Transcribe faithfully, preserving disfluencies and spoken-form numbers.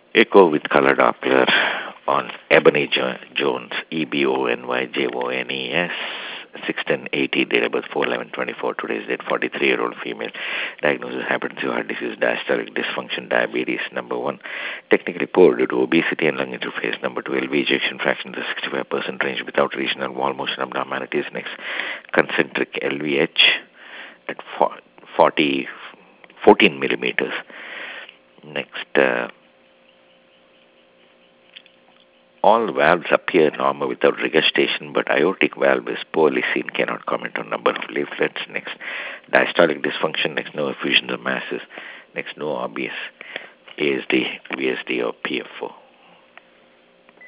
Echo with color Doppler on Ebony jo- Jones, E B O N Y J O N E S, sixteen eighty, date of birth four eleven twenty-four, today's date, forty-three-year-old female, diagnosis hypertensive heart disease, diastolic dysfunction, diabetes, number one, technically poor due to obesity and lung interface, number two, L V ejection fraction to sixty-five percent range without regional wall motion abnormalities, next, concentric L V H at forty, fourteen millimeters, next, uh, all valves appear normal without regurgitation, but aortic valve is poorly seen, cannot comment on number of leaflets. Next, diastolic dysfunction. Next, no effusion of masses. Next, no obvious A S D, V S D, or P F O.